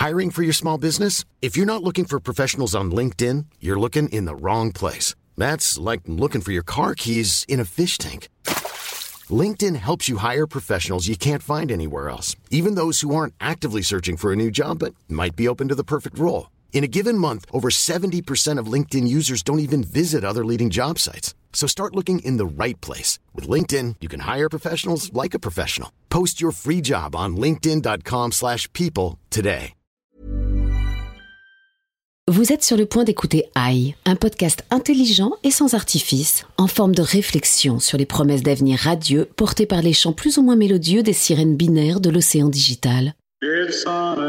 Hiring for your small business? If you're not looking for professionals on LinkedIn, you're looking in the wrong place. That's like looking for your car keys in a fish tank. LinkedIn helps you hire professionals you can't find anywhere else, even those who aren't actively searching for a new job but might be open to the perfect role. In a given month, over 70% of LinkedIn users don't even visit other leading job sites. So start looking in the right place. With LinkedIn, you can hire professionals like a professional. Post your free job on linkedin.com/people today. Vous êtes sur le point d'écouter AI, un podcast intelligent et sans artifice, en forme de réflexion sur les promesses d'avenir radieux portées par les chants plus ou moins mélodieux des sirènes binaires de l'océan digital. It's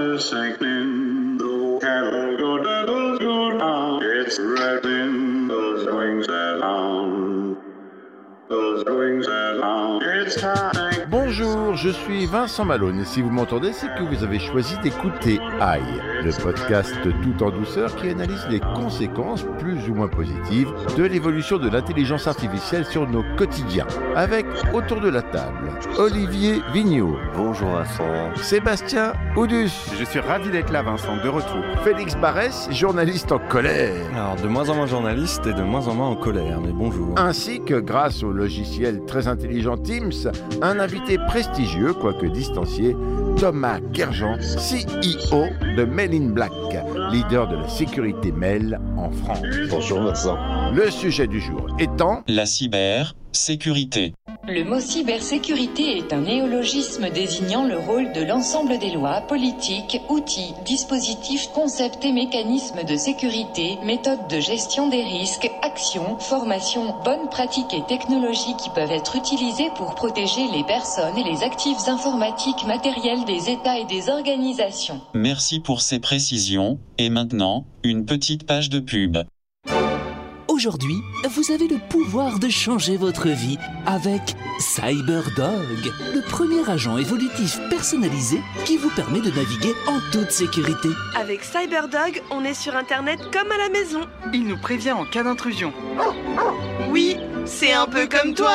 wrapping those wings around. Those wings around. It's time. Bonjour, je suis Vincent Malone et si vous m'entendez, c'est que vous avez choisi d'écouter AI, le podcast tout en douceur qui analyse les conséquences plus ou moins positives de l'évolution de l'intelligence artificielle sur nos quotidiens. Avec autour de la table, Olivier Vigneault. Bonjour Vincent. Sébastien Oudus. Je suis ravi d'être là Vincent, de retour. Félix Barès, journaliste en colère. Alors de moins en moins journaliste et de moins en moins en colère, mais bonjour. Ainsi que grâce au logiciel très intelligent Teams, un invité prestigieux, quoique distancié, Thomas Kerjean, CEO de Mail in Black, leader de la sécurité mail en France. Bonjour Vincent. Le sujet du jour étant la cybersécurité. Le mot cybersécurité est un néologisme désignant le rôle de l'ensemble des lois, politiques, outils, dispositifs, concepts et mécanismes de sécurité, méthodes de gestion des risques, actions, formations, bonnes pratiques et technologies qui peuvent être utilisées pour protéger les personnes et les actifs informatiques matériels des États et des organisations. Merci pour ces précisions, et maintenant, une petite page de pub. Aujourd'hui, vous avez le pouvoir de changer votre vie avec CyberDog, le premier agent évolutif personnalisé qui vous permet de naviguer en toute sécurité. Avec CyberDog, on est sur Internet comme à la maison. Il nous prévient en cas d'intrusion. Oui, c'est un peu comme toi.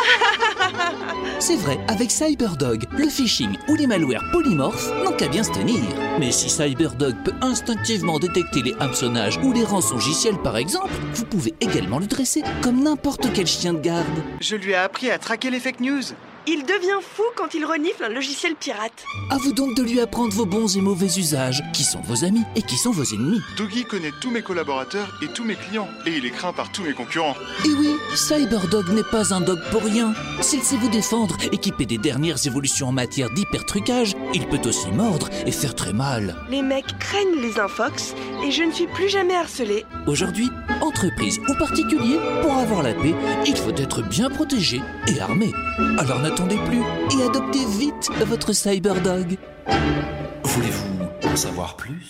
C'est vrai, avec CyberDog, le phishing ou les malwares polymorphes n'ont qu'à bien se tenir. Mais si CyberDog peut instinctivement détecter les hameçonnages ou les rançongiciels par exemple, vous pouvez également le dresser comme n'importe quel chien de garde. Je lui ai appris à traquer les fake news. Il devient fou quand il renifle un logiciel pirate. À vous donc de lui apprendre vos bons et mauvais usages, qui sont vos amis et qui sont vos ennemis. Doggy connaît tous mes collaborateurs et tous mes clients, et il est craint par tous mes concurrents. Et oui, CyberDog n'est pas un dog pour rien. S'il sait vous défendre, équipé des dernières évolutions en matière d'hypertrucage, il peut aussi mordre et faire très mal. Les mecs craignent les infox et je ne suis plus jamais harcelé. Aujourd'hui, entreprise ou particulier, pour avoir la paix, il faut être bien protégé et armé. Alors n'attendez plus et adoptez vite votre CyberDog. Voulez-vous en savoir plus ?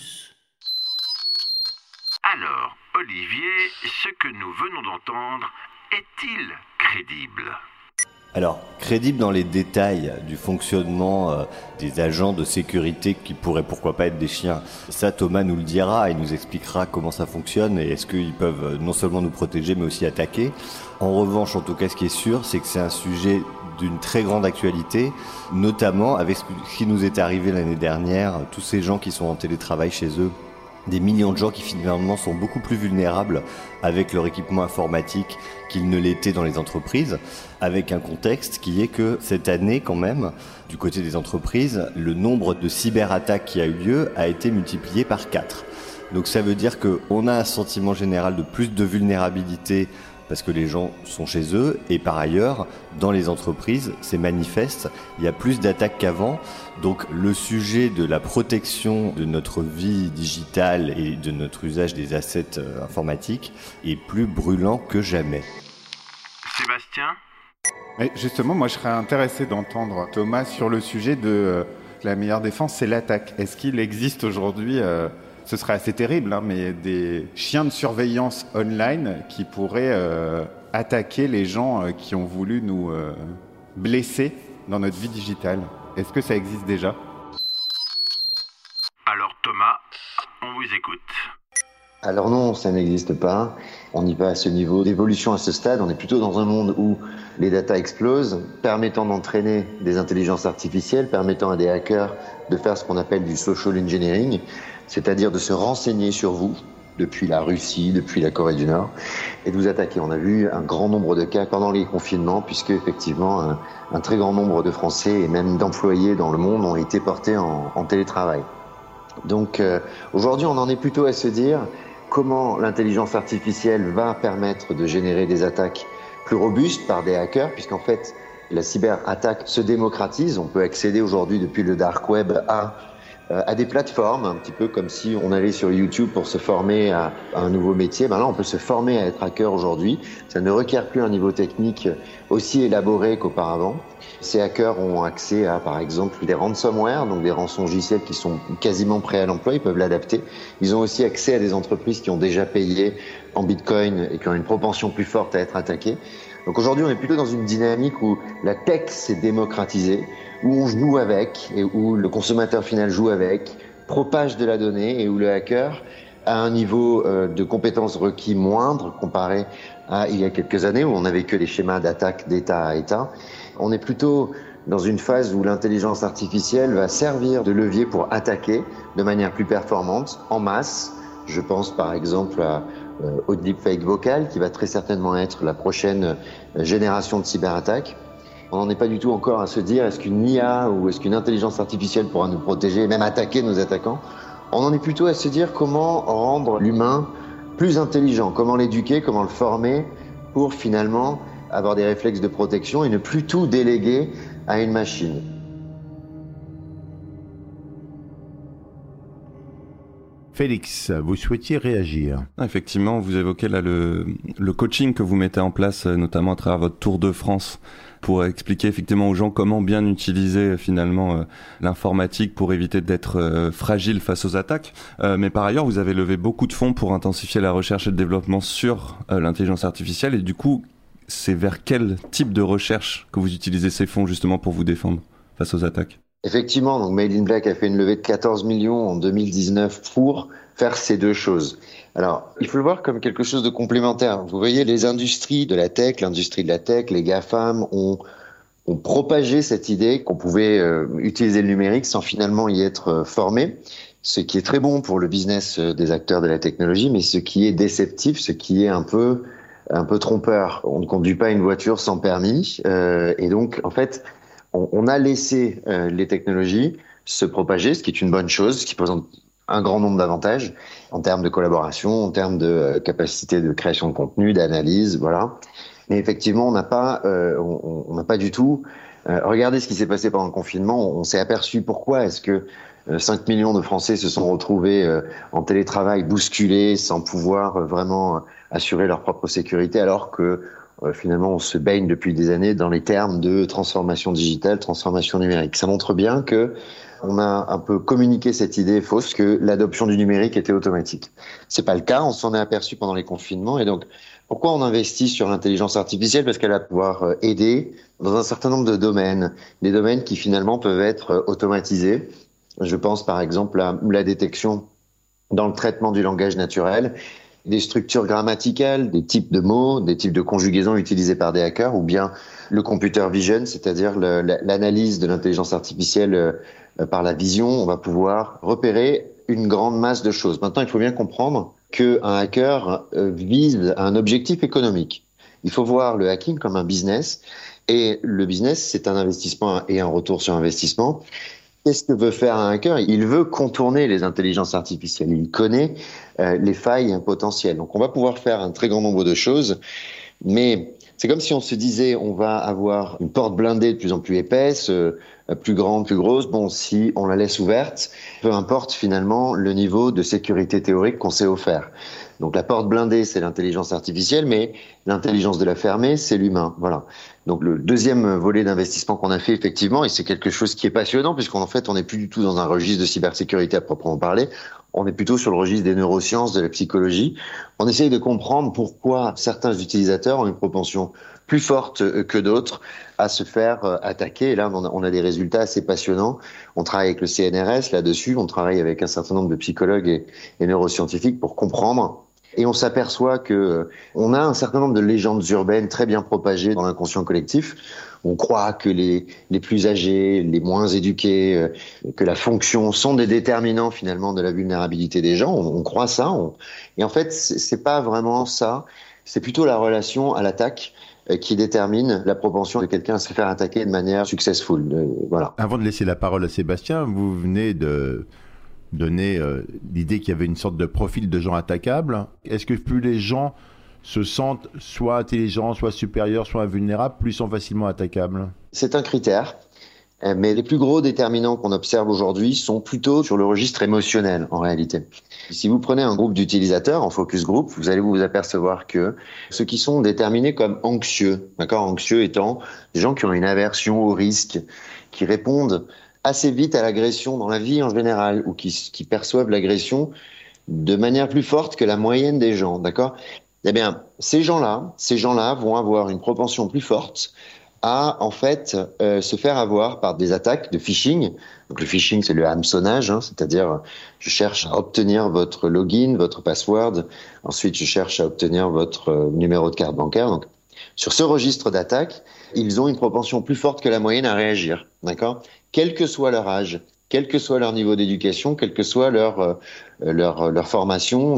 Alors, Olivier, ce que nous venons d'entendre est-il crédible ? Alors, crédible dans les détails du fonctionnement des agents de sécurité qui pourraient pourquoi pas être des chiens. Ça, Thomas nous le dira, il nous expliquera comment ça fonctionne et est-ce qu'ils peuvent non seulement nous protéger mais aussi attaquer. En revanche, en tout cas, ce qui est sûr, c'est que c'est un sujet d'une très grande actualité, notamment avec ce qui nous est arrivé l'année dernière, tous ces gens qui sont en télétravail chez eux, des millions de gens qui finalement sont beaucoup plus vulnérables avec leur équipement informatique qu'ils ne l'étaient dans les entreprises, avec un contexte qui est que cette année quand même, du côté des entreprises, le nombre de cyberattaques qui a eu lieu a été multiplié par 4. Donc ça veut dire qu'on a un sentiment général de plus de vulnérabilité parce que les gens sont chez eux et par ailleurs, dans les entreprises, c'est manifeste, il y a plus d'attaques qu'avant. Donc le sujet de la protection de notre vie digitale et de notre usage des assets informatiques est plus brûlant que jamais. Sébastien ? Mais justement, moi je serais intéressé d'entendre Thomas sur le sujet de la meilleure défense, c'est l'attaque. Est-ce qu'il existe aujourd'hui ce serait assez terrible, mais des chiens de surveillance online qui pourraient attaquer les gens qui ont voulu nous blesser dans notre vie digitale. Est-ce que ça existe déjà ? Alors Thomas, on vous écoute. Alors non, ça n'existe pas. On n'y va à ce niveau d'évolution à ce stade. On est plutôt dans un monde où les datas explosent, permettant d'entraîner des intelligences artificielles, permettant à des hackers de faire ce qu'on appelle du social engineering, c'est-à-dire de se renseigner sur vous, depuis la Russie, depuis la Corée du Nord, et de vous attaquer. On a vu un grand nombre de cas pendant les confinements, puisque effectivement un très grand nombre de Français et même d'employés dans le monde ont été portés en télétravail. Donc aujourd'hui, on en est plutôt à se dire comment l'intelligence artificielle va permettre de générer des attaques plus robustes par des hackers, puisqu'en fait la cyberattaque se démocratise. On peut accéder aujourd'hui depuis le dark web à des plateformes, un petit peu comme si on allait sur YouTube pour se former à un nouveau métier. Ben là, on peut se former à être hacker aujourd'hui. Ça ne requiert plus un niveau technique aussi élaboré qu'auparavant. Ces hackers ont accès à, par exemple, des ransomware, donc des rançongiciels qui sont quasiment prêts à l'emploi, ils peuvent l'adapter. Ils ont aussi accès à des entreprises qui ont déjà payé en Bitcoin et qui ont une propension plus forte à être attaquées. Donc aujourd'hui, on est plutôt dans une dynamique où la tech s'est démocratisée, où on joue avec et où le consommateur final joue avec, propage de la donnée et où le hacker a un niveau de compétences requis moindre comparé à il y a quelques années où on n'avait que les schémas d'attaque d'État à État. On est plutôt dans une phase où l'intelligence artificielle va servir de levier pour attaquer de manière plus performante, en masse. Je pense par exemple au deepfake vocal qui va très certainement être la prochaine génération de cyberattaques. On n'en est pas du tout encore à se dire est-ce qu'une IA ou est-ce qu'une intelligence artificielle pourra nous protéger et même attaquer nos attaquants. On en est plutôt à se dire comment rendre l'humain plus intelligent, comment l'éduquer, comment le former pour finalement avoir des réflexes de protection et ne plus tout déléguer à une machine. Félix, vous souhaitiez réagir. Effectivement, vous évoquez là le coaching que vous mettez en place, notamment à travers votre Tour de France, pour expliquer effectivement aux gens comment bien utiliser finalement l'informatique pour éviter d'être fragile face aux attaques. Mais par ailleurs, vous avez levé beaucoup de fonds pour intensifier la recherche et le développement sur l'intelligence artificielle. Et du coup, c'est vers quel type de recherche que vous utilisez ces fonds justement pour vous défendre face aux attaques ? Effectivement, donc Made in Black a fait une levée de 14 millions en 2019 pour faire ces deux choses. Alors, il faut le voir comme quelque chose de complémentaire. Vous voyez, les industries de la tech, l'industrie de la tech, les GAFAM ont propagé cette idée qu'on pouvait utiliser le numérique sans finalement y être formé, ce qui est très bon pour le business des acteurs de la technologie, mais ce qui est déceptif, ce qui est un peu trompeur. On ne conduit pas une voiture sans permis, et donc, en fait, on a laissé les technologies se propager, ce qui est une bonne chose, ce qui présente un grand nombre d'avantages en termes de collaboration, en termes de capacité de création de contenu, d'analyse, voilà. Mais effectivement, on n'a pas du tout regardé ce qui s'est passé pendant le confinement. On s'est aperçu pourquoi est-ce que 5 millions de Français se sont retrouvés en télétravail, bousculés, sans pouvoir vraiment assurer leur propre sécurité, alors que finalement, on se baigne depuis des années dans les termes de transformation digitale, transformation numérique. Ça montre bien que on a un peu communiqué cette idée fausse que l'adoption du numérique était automatique. C'est pas le cas, on s'en est aperçu pendant les confinements. Et donc, pourquoi on investit sur l'intelligence artificielle ? Parce qu'elle va pouvoir aider dans un certain nombre de domaines, des domaines qui finalement peuvent être automatisés. Je pense par exemple à la détection dans le traitement du langage naturel, des structures grammaticales, des types de mots, des types de conjugaisons utilisés par des hackers, ou bien le computer vision, c'est-à-dire l'analyse de l'intelligence artificielle par la vision. On va pouvoir repérer une grande masse de choses. Maintenant, il faut bien comprendre qu'un hacker vise un objectif économique. Il faut voir le hacking comme un business, et le business, c'est un investissement et un retour sur investissement. Qu'est-ce que veut faire un hacker ? Il veut contourner les intelligences artificielles. Il connaît les failles potentielles. Donc, on va pouvoir faire un très grand nombre de choses, mais c'est comme si on se disait on va avoir une porte blindée de plus en plus épaisse, plus grande, plus grosse. Bon, si on la laisse ouverte, peu importe finalement le niveau de sécurité théorique qu'on s'est offert. Donc la porte blindée, c'est l'intelligence artificielle, mais l'intelligence de la fermer, c'est l'humain. Voilà. Donc le deuxième volet d'investissement qu'on a fait effectivement, et c'est quelque chose qui est passionnant, puisqu'en fait, on n'est plus du tout dans un registre de cybersécurité à proprement parler. On est plutôt sur le registre des neurosciences, de la psychologie. On essaye de comprendre pourquoi certains utilisateurs ont une propension plus fortes que d'autres à se faire attaquer. Et là, on a des résultats assez passionnants. On travaille avec le CNRS là-dessus, on travaille avec un certain nombre de psychologues et neuroscientifiques pour comprendre. Et on s'aperçoit que on a un certain nombre de légendes urbaines très bien propagées dans l'inconscient collectif. On croit que les plus âgés, les moins éduqués, que la fonction sont des déterminants finalement de la vulnérabilité des gens. On croit ça. Et en fait, c'est pas vraiment ça. C'est plutôt la relation à l'attaque qui détermine la propension de quelqu'un à se faire attaquer de manière successful. Voilà. Avant de laisser la parole à Sébastien, vous venez de donner l'idée qu'il y avait une sorte de profil de gens attaquables. Est-ce que plus les gens se sentent soit intelligents, soit supérieurs, soit invulnérables, plus ils sont facilement attaquables? C'est un critère, mais les plus gros déterminants qu'on observe aujourd'hui sont plutôt sur le registre émotionnel en réalité. Si vous prenez un groupe d'utilisateurs en focus group, vous allez vous apercevoir que ceux qui sont déterminés comme anxieux, d'accord, anxieux étant des gens qui ont une aversion au risque, qui répondent assez vite à l'agression dans la vie en général, ou qui perçoivent l'agression de manière plus forte que la moyenne des gens, d'accord? Eh bien, ces gens-là vont avoir une propension plus forte à, en fait, se faire avoir par des attaques de phishing. Donc, le phishing, c'est le hameçonnage, c'est-à-dire, je cherche à obtenir votre login, votre password. Ensuite, je cherche à obtenir votre numéro de carte bancaire. Donc, sur ce registre d'attaque, ils ont une propension plus forte que la moyenne à réagir, d'accord? Quel que soit leur âge, quel que soit leur niveau d'éducation, quelle que soit leur formation,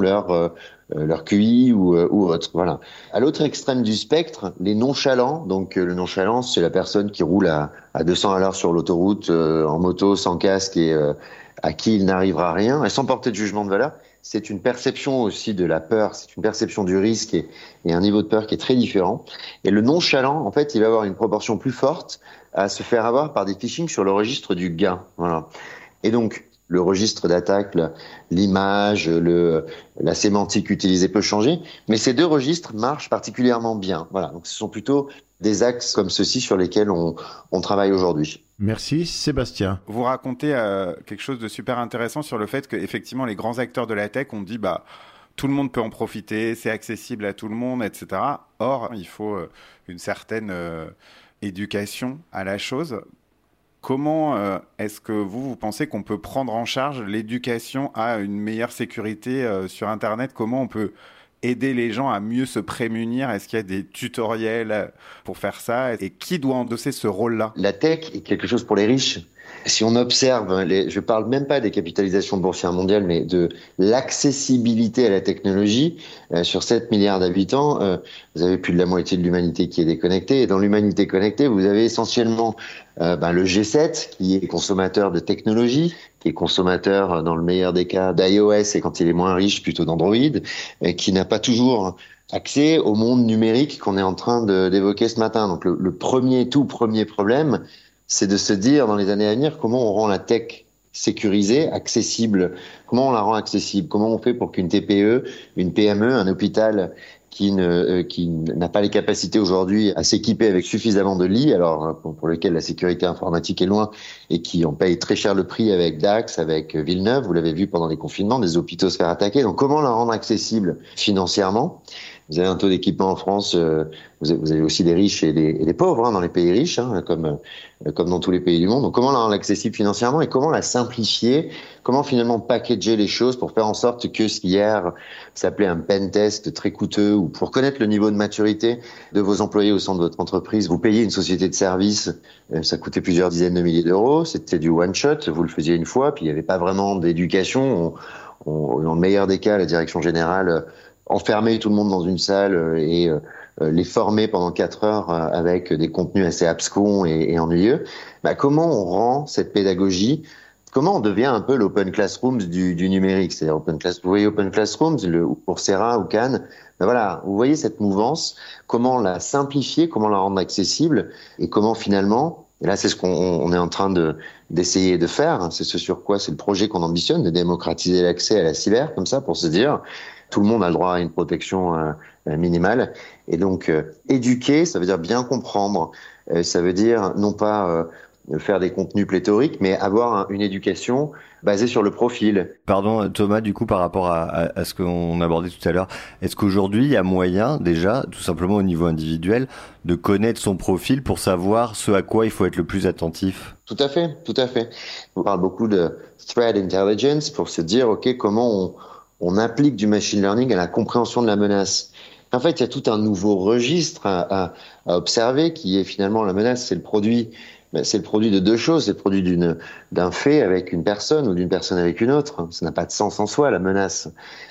leur QI ou autre. Voilà. À l'autre extrême du spectre, les nonchalants. Donc le nonchalant, c'est la personne qui roule à 200 à l'heure sur l'autoroute en moto, sans casque et à qui il n'arrivera rien, et sans porter de jugement de valeur. C'est une perception aussi de la peur, c'est une perception du risque et un niveau de peur qui est très différent. Et le nonchalant, en fait, il va avoir une proportion plus forte à se faire avoir par des phishing sur le registre du gain. Voilà. Et donc, le registre d'attaque, l'image, la sémantique utilisée peut changer, mais ces deux registres marchent particulièrement bien. Voilà. Donc, ce sont plutôt des axes comme ceux-ci sur lesquels on travaille aujourd'hui. Merci Sébastien. Vous racontez quelque chose de super intéressant sur le fait qu'effectivement les grands acteurs de la tech ont dit tout le monde peut en profiter, c'est accessible à tout le monde, etc. Or, il faut une certaine éducation à la chose. Comment est-ce que vous pensez qu'on peut prendre en charge l'éducation à une meilleure sécurité sur Internet? Comment on peut aider les gens à mieux se prémunir? Est-ce qu'il y a des tutoriels pour faire ça? Et qui doit endosser ce rôle-là? La tech est quelque chose pour les riches. Si on observe, je parle même pas des capitalisations boursières mondiales, mais de l'accessibilité à la technologie, sur 7 milliards d'habitants, vous avez plus de la moitié de l'humanité qui est déconnectée. Et dans l'humanité connectée, vous avez essentiellement le G7 qui est consommateur de technologie, qui est consommateur dans le meilleur des cas d'iOS et quand il est moins riche plutôt d'Android, qui n'a pas toujours accès au monde numérique qu'on est en train d'évoquer ce matin. Donc le tout premier problème, c'est de se dire dans les années à venir comment on rend la tech sécurisée, accessible, comment on la rend accessible, comment on fait pour qu'une TPE, une PME, un hôpital qui n'a pas les capacités aujourd'hui à s'équiper avec suffisamment de lits, alors pour lequel la sécurité informatique est loin et qui en paye très cher le prix avec Dax, avec Villeneuve, vous l'avez vu pendant les confinements, des hôpitaux se faire attaquer. Donc comment la rendre accessible financièrement? Vous avez un taux d'équipement en France, vous avez aussi des riches et des pauvres dans les pays riches, comme dans tous les pays du monde. Donc comment la rendre accessible financièrement et comment la simplifier? Comment finalement packager les choses pour faire en sorte que ce qui hier s'appelait un pen test très coûteux ou pour connaître le niveau de maturité de vos employés au sein de votre entreprise, vous payez une société de service, ça coûtait plusieurs dizaines de milliers d'euros, c'était du one shot, vous le faisiez une fois, puis il n'y avait pas vraiment d'éducation. Dans le meilleur des cas, la direction générale enfermer tout le monde dans une salle et les former pendant 4 heures avec des contenus assez abscons et ennuyeux. Comment on rend cette pédagogie? Comment on devient un peu l'open classrooms du numérique? C'est-à-dire vous voyez open classrooms, ou Coursera ou Cannes. Voilà, vous voyez cette mouvance. Comment la simplifier? Comment la rendre accessible? Et comment finalement, et là c'est ce qu'on est en train d'essayer de faire. C'est ce sur quoi c'est le projet qu'on ambitionne, de démocratiser l'accès à la cyber, comme ça, pour se dire tout le monde a le droit à une protection minimale. Et donc, éduquer, ça veut dire bien comprendre. Ça veut dire non pas faire des contenus pléthoriques, mais avoir une éducation basée sur le profil. Pardon Thomas, du coup par rapport à ce qu'on abordait tout à l'heure, est-ce qu'aujourd'hui il y a moyen déjà, tout simplement au niveau individuel, de connaître son profil pour savoir ce à quoi il faut être le plus attentif? Tout à fait, tout à fait. On parle beaucoup de threat intelligence pour se dire, ok, comment on applique du machine learning à la compréhension de la menace. En fait, il y a tout un nouveau registre à observer qui est finalement la menace, c'est le produit de deux choses, c'est le produit d'un fait avec une personne ou d'une personne avec une autre. Ça n'a pas de sens en soi, la menace.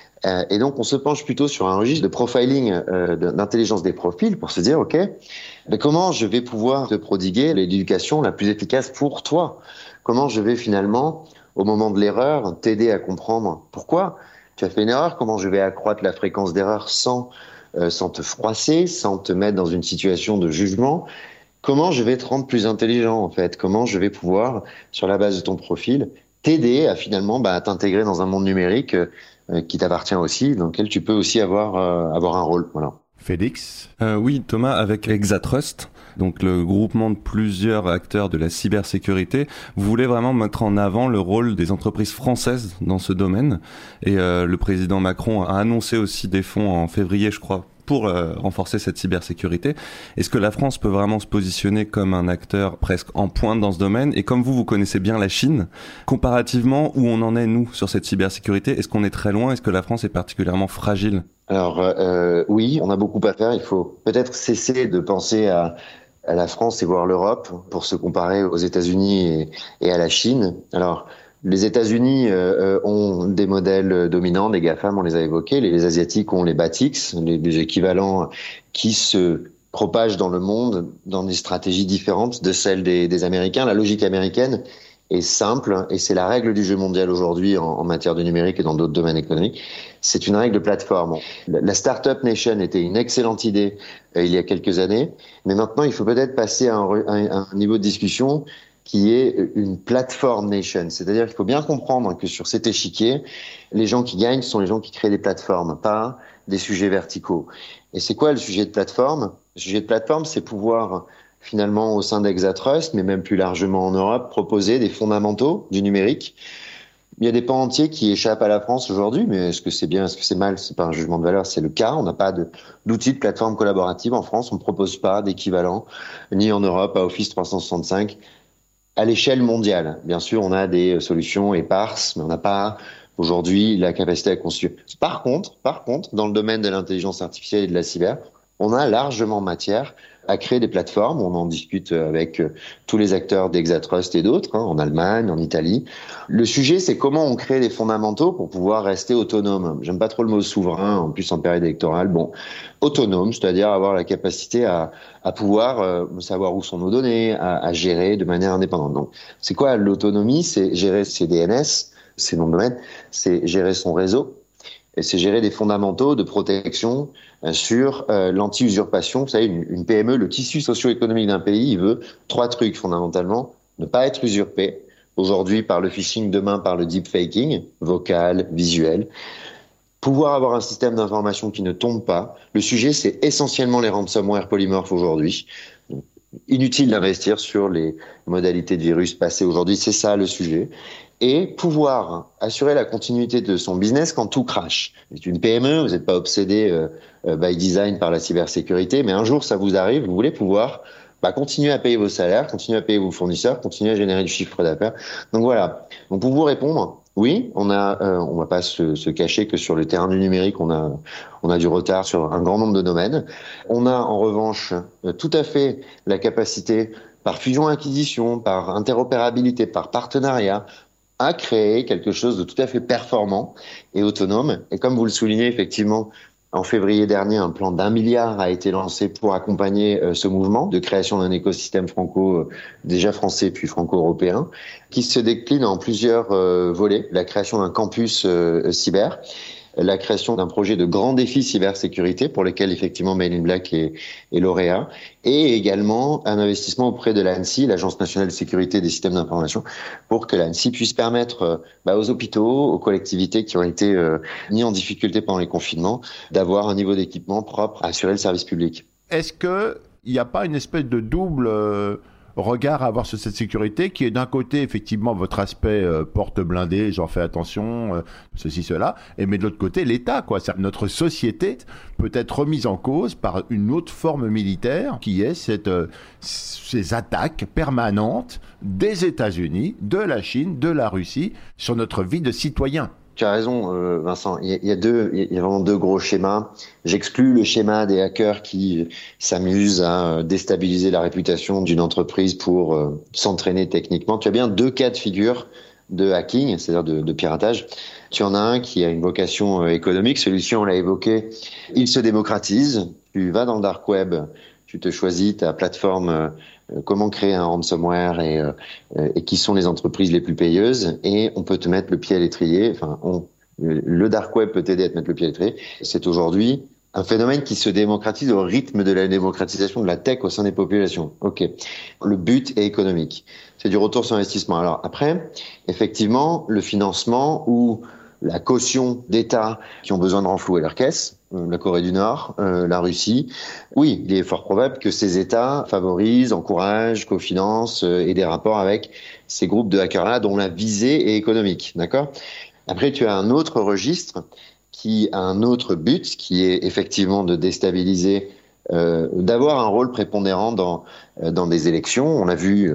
Et donc, on se penche plutôt sur un registre de profiling, d'intelligence des profils pour se dire, ok, mais comment je vais pouvoir te prodiguer l'éducation la plus efficace pour toi? Comment je vais finalement, au moment de l'erreur, t'aider à comprendre pourquoi tu as fait une erreur? Comment je vais accroître la fréquence d'erreur sans te froisser, sans te mettre dans une situation de jugement? Comment je vais te rendre plus intelligent, en fait? Comment je vais pouvoir, sur la base de ton profil, t'aider à finalement à t'intégrer dans un monde numérique qui t'appartient aussi, dans lequel tu peux aussi avoir un rôle. Voilà. Félix? Oui, Thomas, avec Exatrust, donc le groupement de plusieurs acteurs de la cybersécurité, vous voulez vraiment mettre en avant le rôle des entreprises françaises dans ce domaine. Et le président Macron a annoncé aussi des fonds en février, je crois, pour renforcer cette cybersécurité. Est-ce que la France peut vraiment se positionner comme un acteur presque en pointe dans ce domaine? Et comme vous connaissez bien la Chine, comparativement, où on en est, nous, sur cette cybersécurité? Est-ce qu'on est très loin? Est-ce que la France est particulièrement fragile? Alors, oui, on a beaucoup à faire. Il faut peut-être cesser de penser à la France et voir l'Europe pour se comparer aux États-Unis et à la Chine. Alors, les États-Unis ont des modèles dominants, des GAFAM, on les a évoqués. Les Asiatiques ont les BATIX, les équivalents qui se propagent dans le monde dans des stratégies différentes de celles des Américains. La logique américaine est simple et c'est la règle du jeu mondial aujourd'hui en matière de numérique et dans d'autres domaines économiques. C'est une règle de plateforme. La Startup Nation était une excellente idée il y a quelques années, mais maintenant il faut peut-être passer à un niveau de discussion qui est une platform nation. C'est-à-dire qu'il faut bien comprendre que sur cet échiquier, les gens qui gagnent sont les gens qui créent des plateformes, pas des sujets verticaux. Et c'est quoi le sujet de plateforme? Le sujet de plateforme, c'est pouvoir finalement au sein d'Exatrust, mais même plus largement en Europe, proposer des fondamentaux du numérique. Il y a des pans entiers qui échappent à la France aujourd'hui, mais est-ce que c'est bien, est-ce que c'est mal? C'est pas un jugement de valeur, c'est le cas. On n'a pas d'outils de plateforme collaborative en France. On ne propose pas d'équivalent, ni en Europe, à Office 365. À l'échelle mondiale, bien sûr, on a des solutions éparses, mais on n'a pas aujourd'hui la capacité à construire. Par contre, dans le domaine de l'intelligence artificielle et de la cyber, on a largement matière à créer des plateformes. On en discute avec tous les acteurs d'Exatrust et d'autres, en Allemagne, en Italie. Le sujet, c'est comment on crée des fondamentaux pour pouvoir rester autonome. J'aime pas trop le mot souverain, en plus en période électorale. Bon, autonome, c'est-à-dire avoir la capacité à pouvoir savoir où sont nos données, à gérer de manière indépendante. Donc, c'est quoi l'autonomie? C'est gérer ses DNS, ses noms de domaine, c'est gérer son réseau, et c'est gérer des fondamentaux de protection sur l'anti-usurpation. Vous savez, une PME, le tissu socio-économique d'un pays, il veut 3 trucs fondamentalement. Ne pas être usurpé, aujourd'hui par le phishing, demain par le deepfaking, vocal, visuel. Pouvoir avoir un système d'information qui ne tombe pas. Le sujet, c'est essentiellement les ransomware polymorphes aujourd'hui. Inutile d'investir sur les modalités de virus passées aujourd'hui, c'est ça le sujet. Et pouvoir assurer la continuité de son business quand tout crache. C'est une PME, vous n'êtes pas obsédé by design par la cybersécurité, mais un jour ça vous arrive, vous voulez pouvoir continuer à payer vos salaires, continuer à payer vos fournisseurs, continuer à générer du chiffre d'affaires. Donc voilà. Donc pour vous répondre, oui, on va pas se cacher que sur le terrain du numérique, on a du retard sur un grand nombre de domaines. On a en revanche tout à fait la capacité, par fusion-acquisition, par interopérabilité, par partenariat, à créer quelque chose de tout à fait performant et autonome. Et comme vous le soulignez, effectivement, en février dernier, un plan d'1 milliard a été lancé pour accompagner ce mouvement de création d'un écosystème déjà français puis franco-européen, qui se décline en plusieurs volets. La création d'un campus cyber, la création d'un projet de grands défis cybersécurité pour lesquels effectivement Made in Black est lauréat, et également un investissement auprès de l'ANSSI, l'Agence nationale de sécurité des systèmes d'information, pour que l'ANSSI puisse permettre aux hôpitaux, aux collectivités qui ont été mis en difficulté pendant les confinements, d'avoir un niveau d'équipement propre à assurer le service public. Est-ce qu'il n'y a pas une espèce de double regard à avoir sur cette sécurité qui est d'un côté effectivement votre aspect porte blindée, j'en fais attention, ceci, cela, mais de l'autre côté l'État, quoi. C'est-à-dire, notre société peut être remise en cause par une autre forme militaire qui est ces attaques permanentes des États-Unis, de la Chine, de la Russie sur notre vie de citoyen. Tu as raison, Vincent. Il y a vraiment deux gros schémas. J'exclus le schéma des hackers qui s'amusent à déstabiliser la réputation d'une entreprise pour s'entraîner techniquement. Tu as bien deux cas de figure de hacking, c'est-à-dire de piratage. Tu en as un qui a une vocation économique. Celui-ci, on l'a évoqué, il se démocratise. Tu vas dans le dark web, tu te choisis ta plateforme, comment créer un ransomware et qui sont les entreprises les plus payeuses, et on peut te mettre le pied à l'étrier. Le dark web peut t'aider à te mettre le pied à l'étrier. C'est aujourd'hui un phénomène qui se démocratise au rythme de la démocratisation de la tech au sein des populations. Ok. Le but est économique. C'est du retour sur investissement. Alors après, effectivement, le financement ou la caution d'États qui ont besoin de renflouer leur caisse, la Corée du Nord, la Russie, oui, il est fort probable que ces États favorisent, encouragent, cofinancent et des rapports avec ces groupes de hackers-là dont la visée est économique, d'accord ? Après, tu as un autre registre qui a un autre but, qui est effectivement de déstabiliser, d'avoir un rôle prépondérant dans des élections. On a vu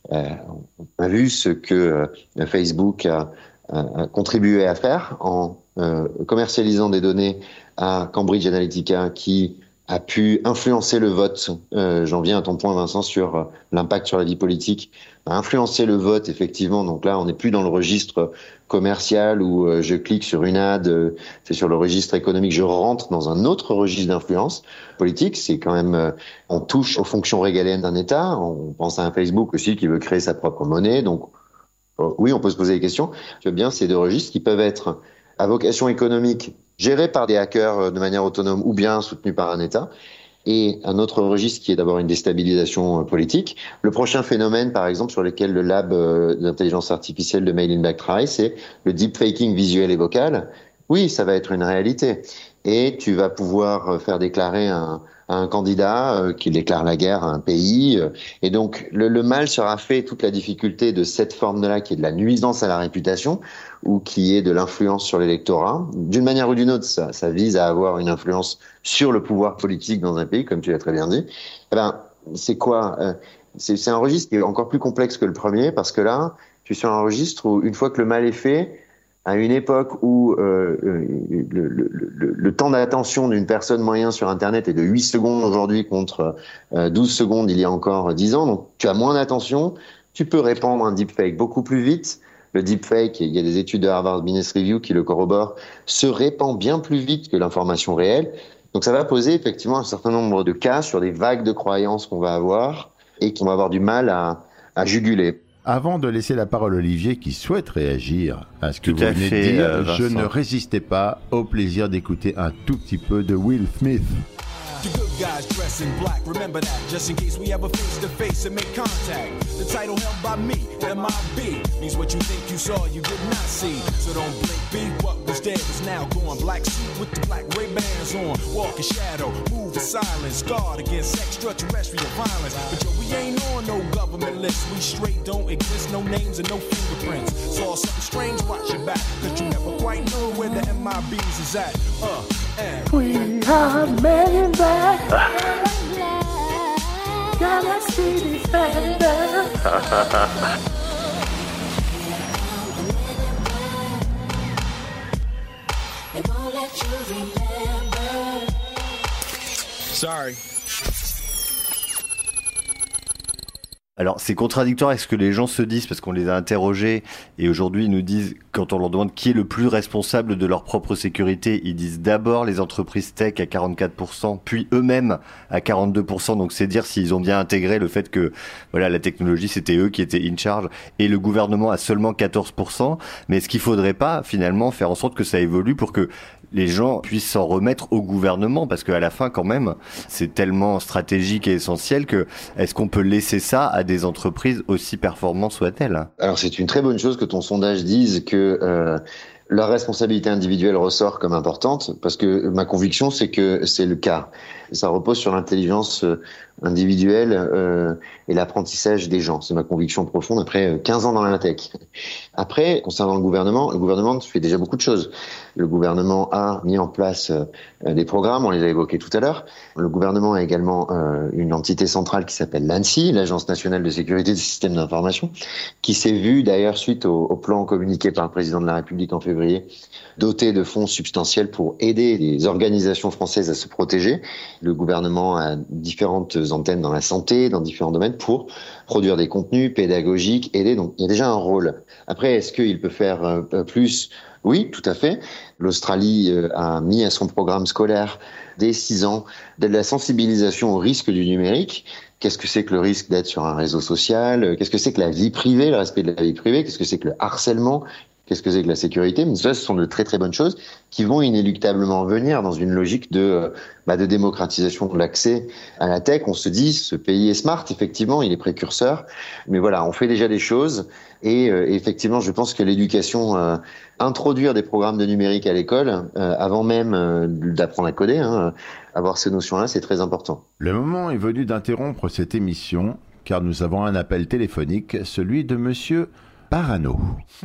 ce que Facebook a contribué à faire en commercialisant des données à Cambridge Analytica qui a pu influencer le vote. J'en viens à ton point, Vincent, sur l'impact sur la vie politique. A influencé le vote, effectivement. Donc là, on n'est plus dans le registre commercial où je clique sur une ad, c'est sur le registre économique. Je rentre dans un autre registre d'influence politique. C'est quand même, on touche aux fonctions régaliennes d'un État. On pense à un Facebook aussi qui veut créer sa propre monnaie. Donc, oui, on peut se poser des questions. Tu vois bien, ces deux registres qui peuvent être à vocation économique, gérés par des hackers de manière autonome ou bien soutenus par un État, et un autre registre qui est d'abord une déstabilisation politique. Le prochain phénomène, par exemple, sur lequel le lab d'intelligence artificielle de Mail in Black travaille, c'est le deepfaking visuel et vocal. Oui, ça va être une réalité. Et tu vas pouvoir faire déclarer à un candidat qui déclare la guerre à un pays. Et donc, le mal sera fait, toute la difficulté de cette forme-là, qui est de la nuisance à la réputation, ou qui est de l'influence sur l'électorat. D'une manière ou d'une autre, ça vise à avoir une influence sur le pouvoir politique dans un pays, comme tu l'as très bien dit. Eh ben, c'est quoi ? C'est un registre qui est encore plus complexe que le premier, parce que là, tu es sur un registre où, une fois que le mal est fait, à une époque où le temps d'attention d'une personne moyen sur Internet est de 8 secondes aujourd'hui contre 12 secondes il y a encore 10 ans, donc tu as moins d'attention, tu peux répandre un deepfake beaucoup plus vite. Le deepfake, il y a des études de Harvard Business Review qui le corroborent, se répand bien plus vite que l'information réelle. Donc ça va poser effectivement un certain nombre de cas sur des vagues de croyances qu'on va avoir et qu'on va avoir du mal à juguler. Avant de laisser la parole à Olivier qui souhaite réagir à ce que vous venez de dire, je ne résistais pas au plaisir d'écouter un tout petit peu de Will Smith. The good guys dress in black, remember that, just in case we ever face to face and make contact. The title held by me, M.I.B. means what you think you saw, you did not see. So don't blink, be what was dead is now gone. Black suit with the black Ray-Bans on, walk in shadow, move in silence, guard against extraterrestrial violence. But yo, we ain't on no government list, we straight don't exist, no names and no fingerprints. Saw something strange, watch your back, cause you never quite know where the M.I.B.s is at. We are men in black. Galaxy Defender. Sorry. Alors, c'est contradictoire avec ce que les gens se disent, parce qu'on les a interrogés, et aujourd'hui, ils nous disent, quand on leur demande qui est le plus responsable de leur propre sécurité, ils disent d'abord les entreprises tech à 44%, puis eux-mêmes à 42%, donc c'est dire s'ils ont bien intégré le fait que, voilà, la technologie, c'était eux qui étaient in charge, et le gouvernement a seulement 14%, mais est-ce qu'il faudrait pas, finalement, faire en sorte que ça évolue pour que les gens puissent s'en remettre au gouvernement, parce qu'à la fin, quand même, c'est tellement stratégique et essentiel que, est-ce qu'on peut laisser ça à des entreprises aussi performantes soient-elles? Alors, c'est une très bonne chose que ton sondage dise que la responsabilité individuelle ressort comme importante, parce que ma conviction, c'est que c'est le cas. Ça repose sur l'intelligence individuelle et l'apprentissage des gens. C'est ma conviction profonde après 15 ans dans la tech. Après, concernant le gouvernement fait déjà beaucoup de choses. Le gouvernement a mis en place des programmes, on les a évoqués tout à l'heure. Le gouvernement a également une entité centrale qui s'appelle l'ANSSI, l'Agence nationale de sécurité des systèmes d'information, qui s'est vue d'ailleurs suite au plan communiqué par le président de la République en février, doté de fonds substantiels pour aider les organisations françaises à se protéger. Le gouvernement a différentes antennes dans la santé, dans différents domaines pour produire des contenus pédagogiques, aider. Donc il y a déjà un rôle. Après, est-ce qu'il peut faire plus ? Oui, tout à fait. L'Australie a mis à son programme scolaire dès 6 ans de la sensibilisation au risque du numérique. Qu'est-ce que c'est que le risque d'être sur un réseau social ? Qu'est-ce que c'est que la vie privée, le respect de la vie privée ? Qu'est-ce que c'est que le harcèlement ? Qu'est-ce que c'est que la sécurité ? Mais ça, ce sont de très très bonnes choses qui vont inéluctablement venir dans une logique de démocratisation de l'accès à la tech. On se dit, ce pays est smart, effectivement, il est précurseur. Mais voilà, on fait déjà des choses. Et effectivement, je pense que l'éducation, introduire des programmes de numérique à l'école, avant même d'apprendre à coder, avoir ces notions-là, c'est très important. Le moment est venu d'interrompre cette émission, car nous avons un appel téléphonique, celui de Monsieur Parano.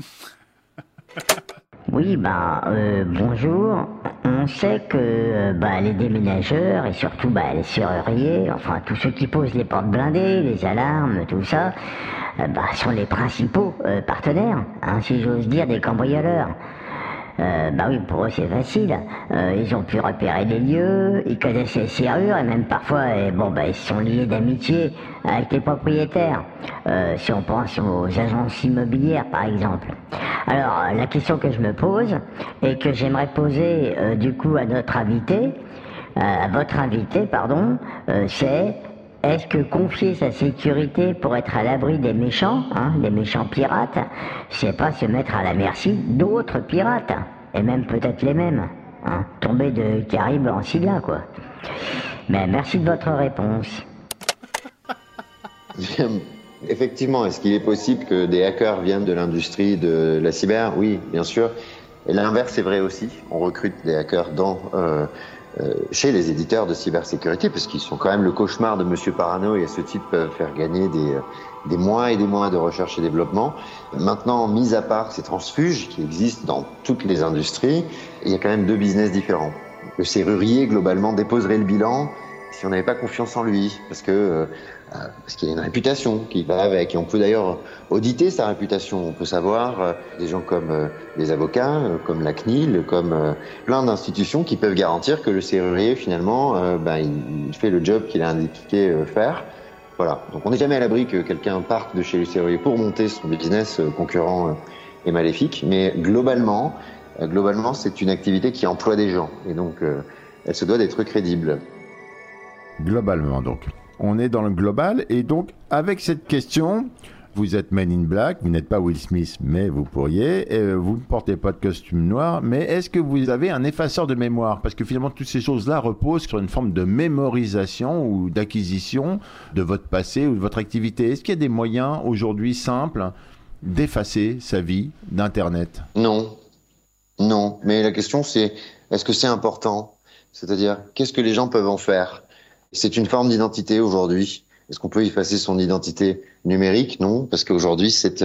Oui, bonjour. On sait que les déménageurs et surtout les serruriers, enfin tous ceux qui posent les portes blindées, les alarmes, tout ça, sont les principaux partenaires, si j'ose dire, des cambrioleurs. Oui, pour eux c'est facile. Ils ont pu repérer les lieux, ils connaissent les serrures et même parfois, ils sont liés d'amitié avec les propriétaires. Si on pense aux agences immobilières par exemple. Alors, la question que je me pose et que j'aimerais poser du coup à votre invité, c'est: est-ce que confier sa sécurité pour être à l'abri des méchants, des méchants pirates, c'est pas se mettre à la merci d'autres pirates, et même peut-être les mêmes, tomber de Caraïbes en Scylla, quoi. Mais merci de votre réponse. Effectivement, est-ce qu'il est possible que des hackers viennent de l'industrie de la cyber ? Oui, bien sûr. Et l'inverse est vrai aussi. On recrute des hackers chez les éditeurs de cybersécurité, parce qu'ils sont quand même le cauchemar de Monsieur Parano, et à ce titre peuvent faire gagner des mois et des mois de recherche et développement. Maintenant, mis à part ces transfuges qui existent dans toutes les industries, il y a quand même 2 business différents. Le serrurier, globalement, déposerait le bilan si on n'avait pas confiance en lui, parce qu'il y a une réputation qui va avec. Et on peut d'ailleurs auditer sa réputation. On peut savoir des gens comme les avocats, comme la CNIL, comme plein d'institutions qui peuvent garantir que le serrurier, finalement, il fait le job qu'il a indiqué faire. Voilà. Donc on n'est jamais à l'abri que quelqu'un parte de chez le serrurier pour monter son business concurrent et maléfique. Mais globalement, c'est une activité qui emploie des gens. Et donc, elle se doit d'être crédible. Globalement, donc. On est dans le global, et donc, avec cette question, vous êtes Men in Black, vous n'êtes pas Will Smith, mais vous pourriez, vous ne portez pas de costume noir, mais est-ce que vous avez un effaceur de mémoire ? Parce que finalement, toutes ces choses-là reposent sur une forme de mémorisation ou d'acquisition de votre passé ou de votre activité. Est-ce qu'il y a des moyens, aujourd'hui, simples, d'effacer sa vie d'Internet ? Non, mais la question c'est, est-ce que c'est important ? C'est-à-dire, qu'est-ce que les gens peuvent en faire ? C'est une forme d'identité aujourd'hui. Est-ce qu'on peut effacer son identité numérique ? Non, parce qu'aujourd'hui, c'est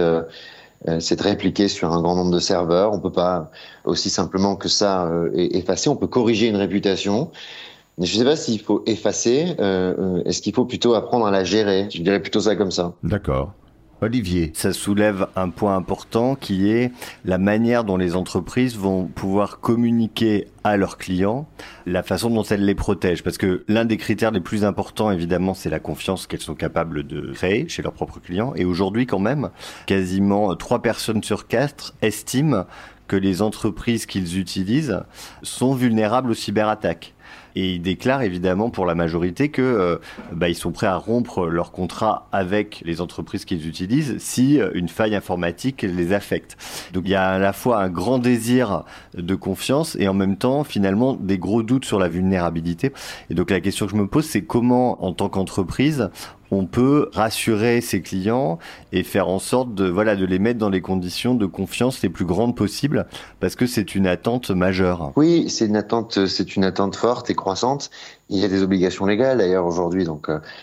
répliqué sur un grand nombre de serveurs. On peut pas aussi simplement que ça effacer. On peut corriger une réputation. Mais je ne sais pas s'il faut effacer. Est-ce qu'il faut plutôt apprendre à la gérer ? Je dirais plutôt ça comme ça. D'accord. Olivier. Ça soulève un point important qui est la manière dont les entreprises vont pouvoir communiquer à leurs clients, la façon dont elles les protègent. Parce que l'un des critères les plus importants, évidemment, c'est la confiance qu'elles sont capables de créer chez leurs propres clients. Et aujourd'hui, quand même, quasiment 3 personnes sur 4 estiment que les entreprises qu'ils utilisent sont vulnérables aux cyberattaques. Et ils déclarent évidemment pour la majorité que ils sont prêts à rompre leur contrat avec les entreprises qu'ils utilisent si une faille informatique les affecte. Donc il y a à la fois un grand désir de confiance et en même temps finalement des gros doutes sur la vulnérabilité. Et donc la question que je me pose, c'est comment en tant qu'entreprise on peut rassurer ses clients et faire en sorte de les mettre dans les conditions de confiance les plus grandes possibles, parce que c'est une attente majeure. Oui, c'est une attente forte et croissante. Il y a des obligations légales d'ailleurs aujourd'hui, donc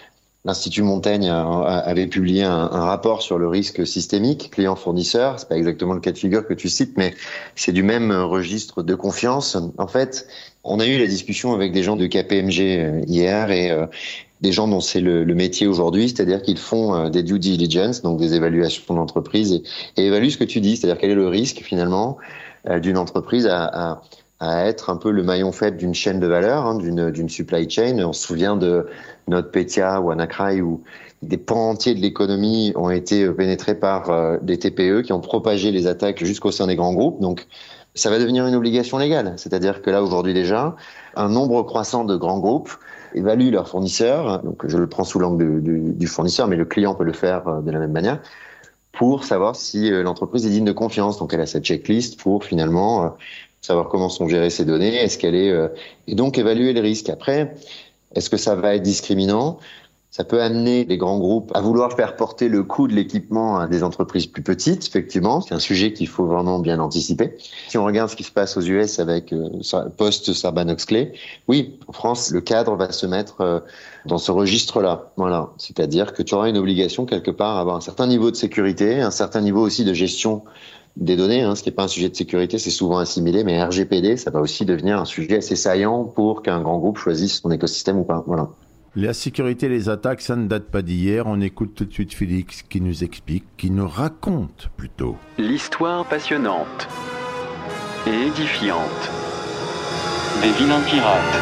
L'Institut Montaigne avait publié un rapport sur le risque systémique client-fournisseur. C'est pas exactement le cas de figure que tu cites, mais c'est du même registre de confiance. En fait, on a eu la discussion avec des gens de KPMG hier et des gens dont c'est le métier aujourd'hui, c'est-à-dire qu'ils font des due diligence, donc des évaluations d'entreprise et évaluent ce que tu dis, c'est-à-dire quel est le risque finalement d'une entreprise à être un peu le maillon faible d'une chaîne de valeur, d'une supply chain. On se souvient de NotPetya ou WannaCry où des pans entiers de l'économie ont été pénétrés par des TPE qui ont propagé les attaques jusqu'au sein des grands groupes. Donc, ça va devenir une obligation légale. C'est-à-dire que là, aujourd'hui déjà, un nombre croissant de grands groupes évaluent leurs fournisseurs. Donc, je le prends sous l'angle du fournisseur, mais le client peut le faire de la même manière pour savoir si l'entreprise est digne de confiance. Donc, elle a sa checklist pour finalement savoir comment sont gérées ses données, est-ce qu'elle est et donc évaluer les risques. Après, est-ce que ça va être discriminant ? Ça peut amener les grands groupes à vouloir faire porter le coût de l'équipement à des entreprises plus petites, effectivement. C'est un sujet qu'il faut vraiment bien anticiper. Si on regarde ce qui se passe aux US avec post-Sarbanes-Oxley, oui, en France, le cadre va se mettre dans ce registre-là. Voilà. C'est-à-dire que tu auras une obligation quelque part à avoir un certain niveau de sécurité, un certain niveau aussi de gestion des données, ce qui n'est pas un sujet de sécurité, c'est souvent assimilé, mais RGPD, ça va aussi devenir un sujet assez saillant pour qu'un grand groupe choisisse son écosystème ou pas. Voilà. La sécurité et les attaques, ça ne date pas d'hier. On écoute tout de suite Félix qui nous explique, qui nous raconte plutôt. L'histoire passionnante et édifiante des vilains pirates.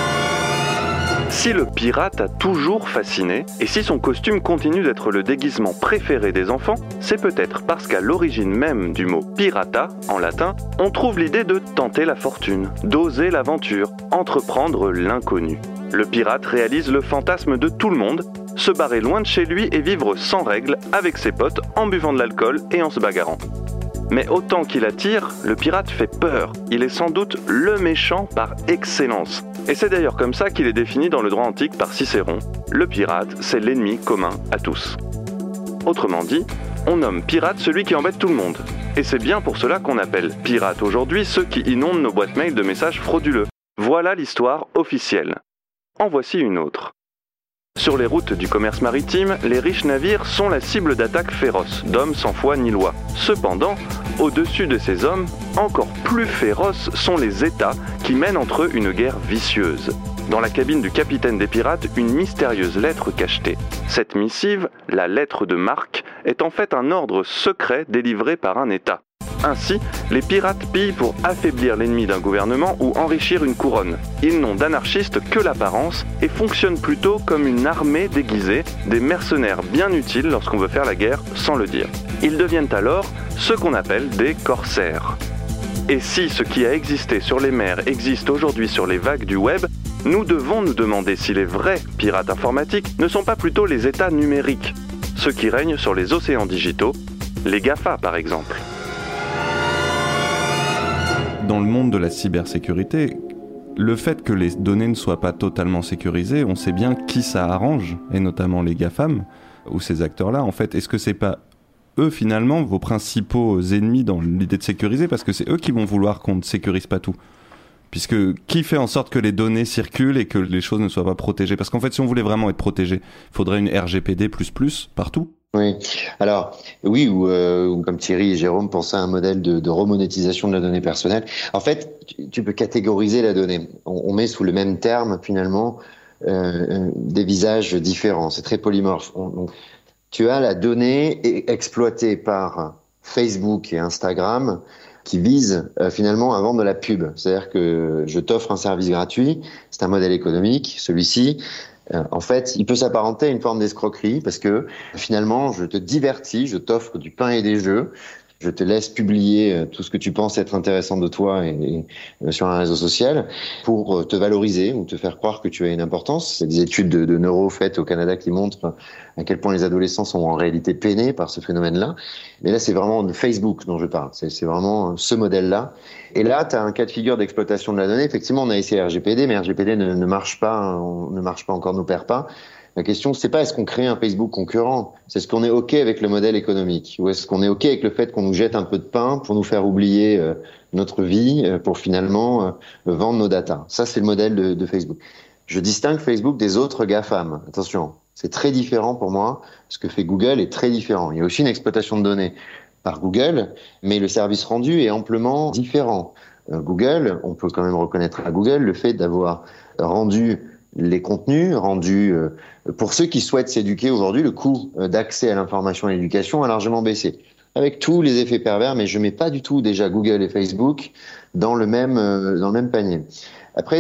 Si le pirate a toujours fasciné, et si son costume continue d'être le déguisement préféré des enfants, c'est peut-être parce qu'à l'origine même du mot pirata, en latin, on trouve l'idée de tenter la fortune, d'oser l'aventure, entreprendre l'inconnu. Le pirate réalise le fantasme de tout le monde, se barrer loin de chez lui et vivre sans règles avec ses potes en buvant de l'alcool et en se bagarrant. Mais autant qu'il attire, le pirate fait peur. Il est sans doute le méchant par excellence. Et c'est d'ailleurs comme ça qu'il est défini dans le droit antique par Cicéron. Le pirate, c'est l'ennemi commun à tous. Autrement dit, on nomme pirate celui qui embête tout le monde. Et c'est bien pour cela qu'on appelle pirate aujourd'hui ceux qui inondent nos boîtes mail de messages frauduleux. Voilà l'histoire officielle. En voici une autre. Sur les routes du commerce maritime, les riches navires sont la cible d'attaques féroces, d'hommes sans foi ni loi. Cependant, au-dessus de ces hommes, encore plus féroces sont les États qui mènent entre eux une guerre vicieuse. Dans la cabine du capitaine des pirates, une mystérieuse lettre cachetée. Cette missive, la lettre de marque, est en fait un ordre secret délivré par un État. Ainsi, les pirates pillent pour affaiblir l'ennemi d'un gouvernement ou enrichir une couronne. Ils n'ont d'anarchistes que l'apparence et fonctionnent plutôt comme une armée déguisée, des mercenaires bien utiles lorsqu'on veut faire la guerre sans le dire. Ils deviennent alors ce qu'on appelle des corsaires. Et si ce qui a existé sur les mers existe aujourd'hui sur les vagues du web, nous devons nous demander si les vrais pirates informatiques ne sont pas plutôt les États numériques, ceux qui règnent sur les océans digitaux, les GAFA par exemple. Dans le monde de la cybersécurité, le fait que les données ne soient pas totalement sécurisées, on sait bien qui ça arrange, et notamment les GAFAM, ou ces acteurs-là. En fait, est-ce que c'est pas eux, finalement, vos principaux ennemis dans l'idée de sécuriser ? Parce que c'est eux qui vont vouloir qu'on ne sécurise pas tout. Puisque qui fait en sorte que les données circulent et que les choses ne soient pas protégées ? Parce qu'en fait, si on voulait vraiment être protégé, il faudrait une RGPD++ partout. Oui, alors oui, ou comme Thierry et Jérôme pensaient à un modèle de remonétisation de la donnée personnelle. En fait, tu peux catégoriser la donnée. On met sous le même terme finalement des visages différents. C'est très polymorphe. Tu as la donnée exploitée par Facebook et Instagram qui visent finalement à vendre de la pub. C'est-à-dire que je t'offre un service gratuit, c'est un modèle économique, celui-ci. En fait, il peut s'apparenter à une forme d'escroquerie parce que finalement, je te divertis, je t'offre du pain et des jeux, je te laisse publier tout ce que tu penses être intéressant de toi et sur un réseau social pour te valoriser ou te faire croire que tu as une importance. C'est des études de neuro faites au Canada qui montrent à quel point les adolescents sont en réalité peinés par ce phénomène-là. Mais là, c'est vraiment de Facebook dont je parle. C'est vraiment ce modèle-là. Et là, tu as un cas de figure d'exploitation de la donnée. Effectivement, on a essayé RGPD, mais RGPD ne marche pas, ne marche pas encore, n'opère pas. La question, c'est pas est-ce qu'on crée un Facebook concurrent, c'est est-ce qu'on est OK avec le modèle économique, ou est-ce qu'on est OK avec le fait qu'on nous jette un peu de pain pour nous faire oublier notre vie, pour finalement vendre nos datas. Ça, c'est le modèle de Facebook. Je distingue Facebook des autres GAFAM. Attention, C'est très différent pour moi. Ce que fait Google est très différent. Il y a aussi une exploitation de données par Google, mais le service rendu est amplement différent. Google, on peut quand même reconnaître à Google le fait d'avoir rendu les contenus, pour ceux qui souhaitent s'éduquer aujourd'hui, le coût d'accès à l'information et à l'éducation a largement baissé. Avec tous les effets pervers, mais je mets pas du tout déjà Google et Facebook dans le même panier. Après,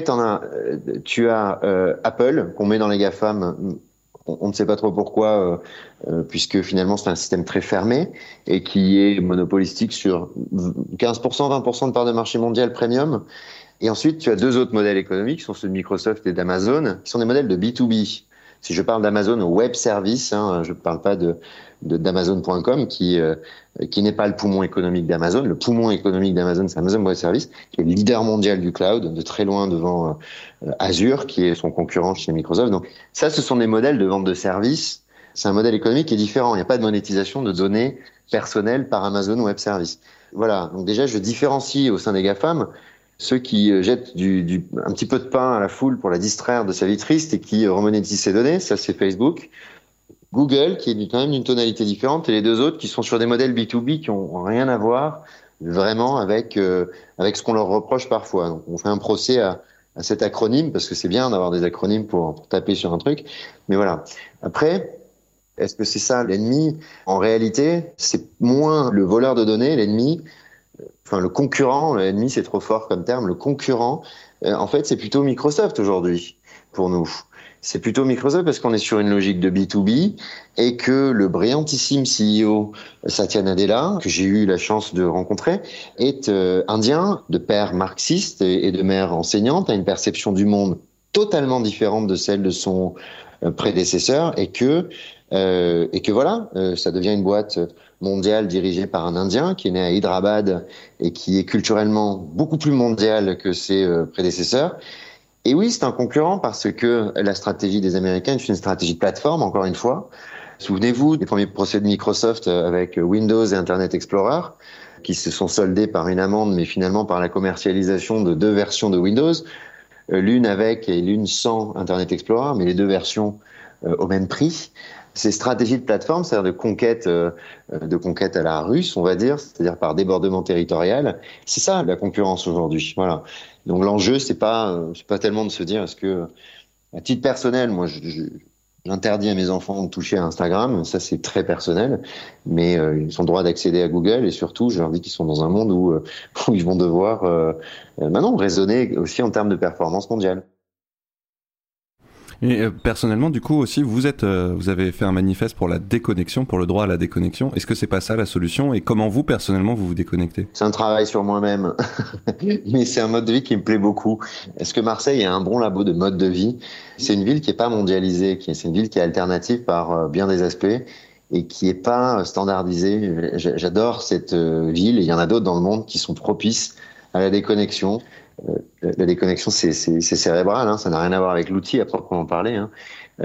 tu as Apple qu'on met dans les GAFAM. On ne sait pas trop pourquoi, puisque finalement c'est un système très fermé et qui est monopolistique sur 15%, 20% de part de marché mondial premium. Et ensuite, tu as deux autres modèles économiques, qui sont ceux de Microsoft et d'Amazon, qui sont des modèles de B2B. Si je parle d'Amazon Web Service, je ne parle pas d'Amazon.com, qui n'est pas le poumon économique d'Amazon. Le poumon économique d'Amazon, c'est Amazon Web Service, qui est le leader mondial du cloud, de très loin devant Azure, qui est son concurrent chez Microsoft. Donc ça, ce sont des modèles de vente de services. C'est un modèle économique qui est différent. Il n'y a pas de monétisation de données personnelles par Amazon Web Service. Voilà. Donc déjà, je différencie au sein des GAFAM ceux qui jettent un petit peu de pain à la foule pour la distraire de sa vie triste et qui remonétisent ses données. Ça, c'est Facebook. Google, qui est quand même d'une tonalité différente, et les deux autres qui sont sur des modèles B2B qui ont rien à voir vraiment avec ce qu'on leur reproche parfois. Donc, on fait un procès à cet acronyme, parce que c'est bien d'avoir des acronymes pour taper sur un truc. Mais voilà. Après, est-ce que c'est ça l'ennemi? En réalité, c'est moins le voleur de données, l'ennemi. Enfin, le concurrent, l'ennemi, c'est trop fort comme terme. Le concurrent, en fait, c'est plutôt Microsoft aujourd'hui, pour nous. C'est plutôt Microsoft parce qu'on est sur une logique de B2B et que le brillantissime CEO Satya Nadella, que j'ai eu la chance de rencontrer, est indien, de père marxiste et de mère enseignante, a une perception du monde totalement différente de celle de son prédécesseur et que voilà, ça devient une boîte mondiale dirigée par un Indien qui est né à Hyderabad et qui est culturellement beaucoup plus mondial que ses prédécesseurs. Et oui, c'est un concurrent parce que la stratégie des Américains est une stratégie de plateforme, encore une fois. Souvenez-vous des premiers procès de Microsoft avec Windows et Internet Explorer, qui se sont soldés par une amende, mais finalement par la commercialisation de deux versions de Windows, l'une avec et l'une sans Internet Explorer, mais les deux versions au même prix. Ces stratégies de plateforme, c'est-à-dire de conquête à la russe, on va dire, c'est-à-dire par débordement territorial, c'est ça la concurrence aujourd'hui. Voilà. Donc l'enjeu, c'est pas tellement de se dire est-ce que, à titre personnel, moi, j'interdis à mes enfants de toucher à Instagram, ça c'est très personnel, mais ils ont le droit d'accéder à Google et surtout, je leur dis qu'ils sont dans un monde où ils vont devoir maintenant raisonner aussi en termes de performance mondiale. Et personnellement, du coup, aussi, vous avez fait un manifeste pour la déconnexion, pour le droit à la déconnexion. Est-ce que c'est pas ça la solution? Et comment vous, personnellement, vous vous déconnectez? C'est un travail sur moi-même, mais c'est un mode de vie qui me plaît beaucoup. Est-ce que Marseille est un bon labo de mode de vie? C'est une ville qui est pas mondialisée, c'est une ville qui est alternative par bien des aspects et qui est pas standardisée. J'adore cette ville et il y en a d'autres dans le monde qui sont propices à la déconnexion. La déconnexion, c'est cérébral, hein, ça n'a rien à voir avec l'outil à proprement parler. Hein.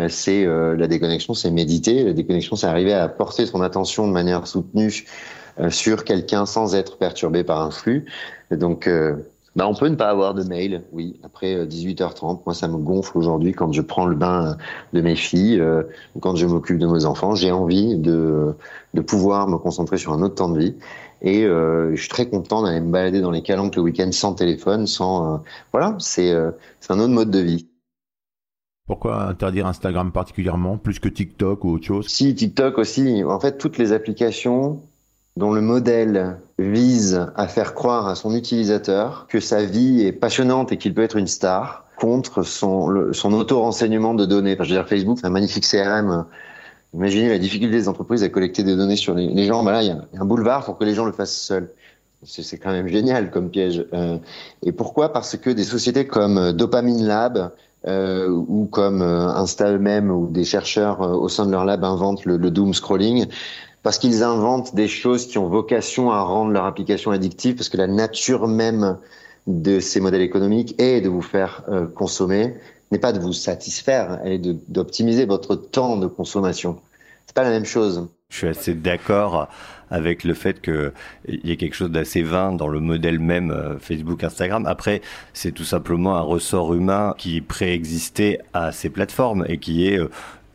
La déconnexion, c'est méditer. La déconnexion, c'est arriver à porter son attention de manière soutenue sur quelqu'un sans être perturbé par un flux. Donc, on peut ne pas avoir de mail, oui, après 18h30. Moi, ça me gonfle aujourd'hui quand je prends le bain de mes filles ou quand je m'occupe de mes enfants. J'ai envie de pouvoir me concentrer sur un autre temps de vie. Et je suis très content d'aller me balader dans les calanques le week-end sans téléphone, voilà, c'est un autre mode de vie. Pourquoi interdire Instagram particulièrement, plus que TikTok ou autre chose? Si, TikTok aussi. En fait, toutes les applications dont le modèle vise à faire croire à son utilisateur que sa vie est passionnante et qu'il peut être une star contre son auto-renseignement de données. Enfin, je veux dire, Facebook, c'est un magnifique CRM. Imaginez la difficulté des entreprises à collecter des données sur les gens. Là, il y a un boulevard pour que les gens le fassent seuls. C'est quand même génial comme piège. Et pourquoi? Parce que des sociétés comme Dopamine Lab ou comme Insta eux-mêmes ou des chercheurs au sein de leur lab inventent le doom scrolling, parce qu'ils inventent des choses qui ont vocation à rendre leur application addictive, parce que la nature même de ces modèles économiques est de vous faire consommer, n'est pas de vous satisfaire, elle est d'optimiser votre temps de consommation. C'est pas la même chose. Je suis assez d'accord avec le fait qu'il y a quelque chose d'assez vain dans le modèle même Facebook, Instagram. Après, c'est tout simplement un ressort humain qui préexistait à ces plateformes et qui est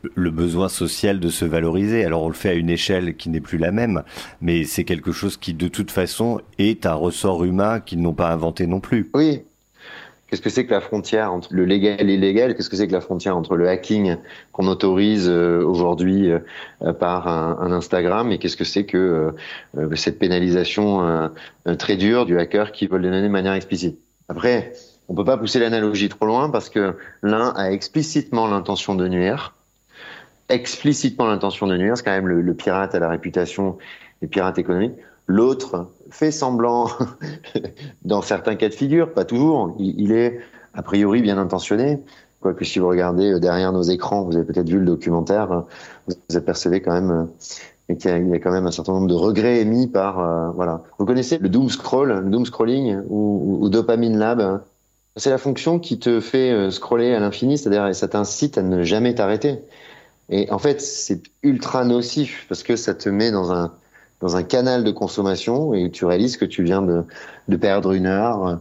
Le besoin social de se valoriser. Alors on le fait à une échelle qui n'est plus la même, mais c'est quelque chose qui de toute façon est un ressort humain qu'ils n'ont pas inventé non plus. Oui. Qu'est-ce que c'est que la frontière entre le légal et l'illégal ? Qu'est-ce que c'est que la frontière entre le hacking qu'on autorise aujourd'hui par un Instagram et qu'est-ce que c'est que cette pénalisation très dure du hacker qui veut le donner de manière explicite ? Après, on peut pas pousser l'analogie trop loin parce que l'un a explicitement l'intention de nuire. Explicitement l'intention de nuire, c'est quand même le pirate à la réputation, les pirates économiques. L'autre fait semblant, dans certains cas de figure, pas toujours, il est a priori bien intentionné. Quoique si vous regardez derrière nos écrans, vous avez peut-être vu le documentaire, vous apercevez quand même qu'il y a quand même un certain nombre de regrets émis par... voilà. Vous connaissez le doom scrolling ou Dopamine Lab ? C'est la fonction qui te fait scroller à l'infini, c'est-à-dire ça t'incite à ne jamais t'arrêter. Et en fait, c'est ultra nocif parce que ça te met dans un canal de consommation et tu réalises que tu viens de perdre une heure.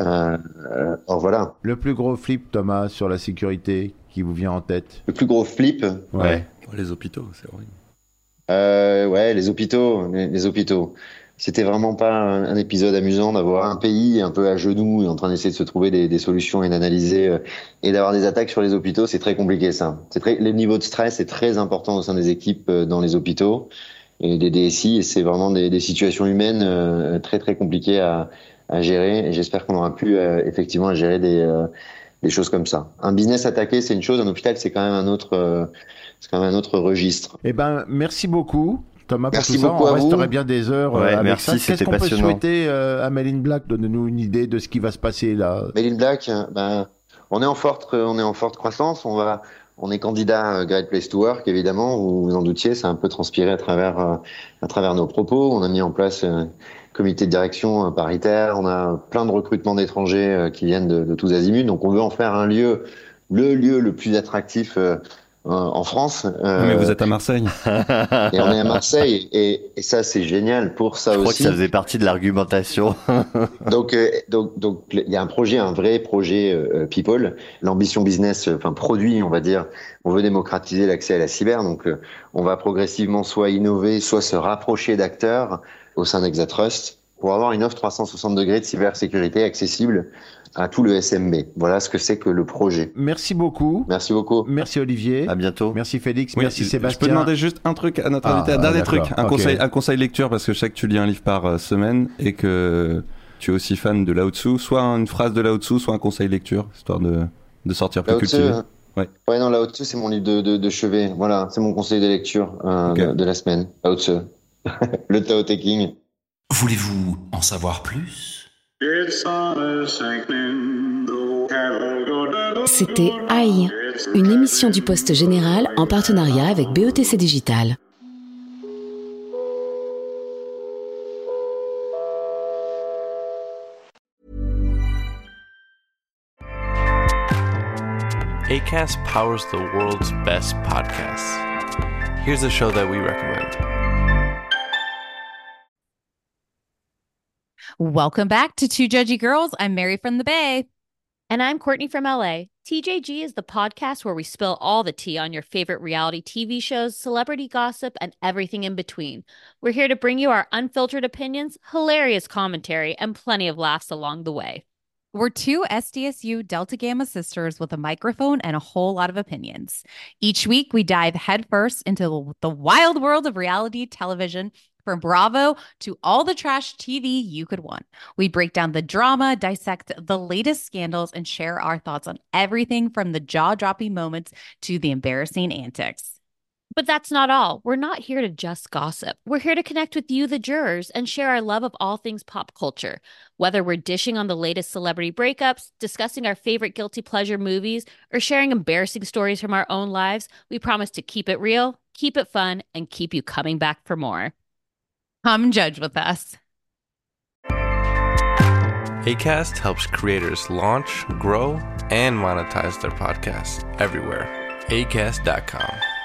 Or voilà. Le plus gros flip, Thomas, sur la sécurité qui vous vient en tête ? Le plus gros flip ? Ouais. Les hôpitaux, c'est horrible. Ouais, les hôpitaux. C'était vraiment pas un épisode amusant d'avoir un pays un peu à genoux et en train d'essayer de se trouver des solutions et d'analyser et d'avoir des attaques sur les hôpitaux. C'est très compliqué, ça. Le niveau de stress est très important au sein des équipes dans les hôpitaux et des DSI et c'est vraiment des situations humaines très très compliquées à gérer et j'espère qu'on aura pu effectivement gérer des choses comme ça. Un business attaqué, c'est une chose, un hôpital, c'est quand même un autre registre. Eh ben, merci beaucoup. Thomas, pour merci tout ça, beaucoup on à vous. resterait bien des heures avec merci, ça. c'était Qu'est-ce qu'on passionnant. peut souhaiter à Men in Black ? Donnez-nous une idée de ce qui va se passer là. Men in Black, on est en forte croissance. On est candidat Great Place to Work, évidemment. Vous vous en doutiez, ça a un peu transpiré à travers nos propos. On a mis en place un comité de direction paritaire. On a plein de recrutements d'étrangers qui viennent de tous azimuts. Donc, on veut en faire le lieu le plus attractif en France. Mais vous êtes à Marseille. Et on est à Marseille. Et ça, c'est génial pour ça aussi. Je crois que ça faisait partie de l'argumentation. Donc, il y a un vrai projet people. L'ambition business, produit, on va dire. On veut démocratiser l'accès à la cyber. Donc, on va progressivement soit innover, soit se rapprocher d'acteurs au sein d'Exatrust pour avoir une offre 360 degrés de cybersécurité accessible à tout le SMB. Voilà ce que c'est que le projet. Merci beaucoup. Merci beaucoup. Merci Olivier. À bientôt. Merci Félix. Oui, merci Sébastien. Je peux demander juste un truc à notre invité, un dernier truc, un conseil lecture, parce que je sais que tu lis un livre par semaine et que tu es aussi fan de Lao Tzu, soit une phrase de Lao Tzu, soit un conseil lecture, histoire de sortir plus cultivé. Ouais, non, Lao Tzu, c'est mon livre de chevet. Voilà, c'est mon conseil de lecture de la semaine. Lao Tzu. Le Tao Te Ching. Voulez-vous en savoir plus ? C'était AI, une émission du Poste Général en partenariat avec BETC Digital. Acast powers the world's best podcasts. Here's a show that we recommend. Welcome back to Two Judgy Girls. I'm Mary from the Bay. And I'm Courtney from LA. TJG is the podcast where we spill all the tea on your favorite reality TV shows, celebrity gossip, and everything in between. We're here to bring you our unfiltered opinions, hilarious commentary, and plenty of laughs along the way. We're two SDSU Delta Gamma sisters with a microphone and a whole lot of opinions. Each week, we dive headfirst into the wild world of reality television, from Bravo to all the trash TV you could want. We break down the drama, dissect the latest scandals, and share our thoughts on everything from the jaw-dropping moments to the embarrassing antics. But that's not all. We're not here to just gossip. We're here to connect with you, the jurors, and share our love of all things pop culture. Whether we're dishing on the latest celebrity breakups, discussing our favorite guilty pleasure movies, or sharing embarrassing stories from our own lives, we promise to keep it real, keep it fun, and keep you coming back for more. Come judge with us. Acast helps creators launch, grow, and monetize their podcasts everywhere. Acast.com.